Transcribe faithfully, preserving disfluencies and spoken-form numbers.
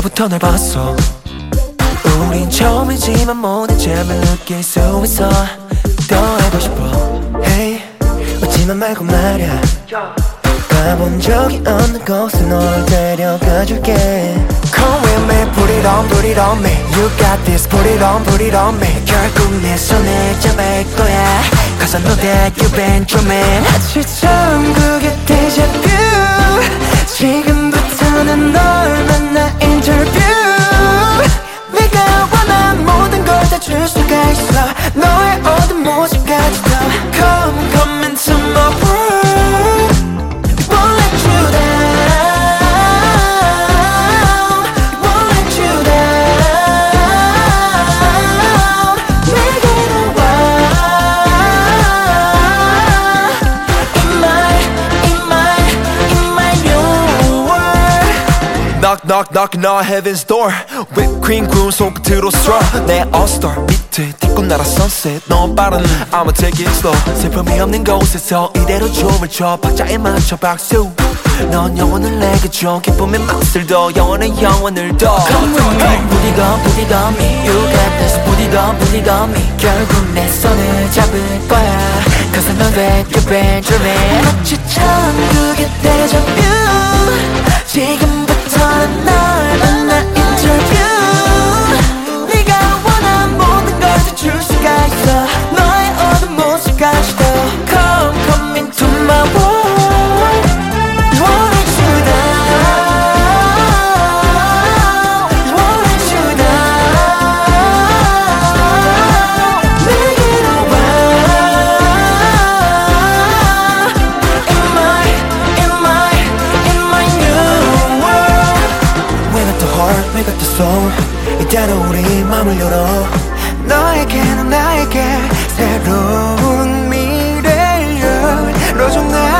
때부터 널 봤어. 우린 처음이지만 모든 점을 느낄 수 있어. 더 해보고 싶어. Hey, 웃지만 말고 말야. 가본 적이 없는 곳에 널 데려가줄게. Come with me, put it on, put it on me. You got this, put it on, put it on me. 결국 내 손을 잡을 거야. Cause I know that you've been dreaming. 마치 처음 그게 데자뷰. 지금부터는 널 만나 인터뷰. 네가 원한 모든 걸 다 줄 수가 있어. 너의 어두운 모습까지도. Come, come into my world. Won't let you down. Won't let you down. 내게로 와. In my, in my, in my new world. Knock knock knocking on heaven's door. Whipped cream 구운 손끝으로 straw. 내 all-star 밑에 딛고 날아 sunset. 너무 빠른 I'ma take it slow. 슬픔이 없는 곳에서 이대로 춤을 춰. 박자에 맞춰 박수. 넌 영혼을 내게 줘. 기쁨의 맛을 더 영원한 영혼을 더. Come with me, put it on, put it on me. You got this, put it on, put it on me. 결국 내 손을 잡을 거야. Cause I know that you've been dreaming. 마치 처음 그게 데자뷰. 지금부터는 널 만나 인터뷰. 네가 원한 모든 걸 다 줄 수가 있어. 너의 어두운 모습까지도. Come, come into my world. Won't let you down. Won't let you down. 내게로 와. In my, in my, in my new world. We got the heart, we got the soul. 이대로 우리 맘을 열어. 너에게 난 나에게 새로운 미래를 열어줘. 나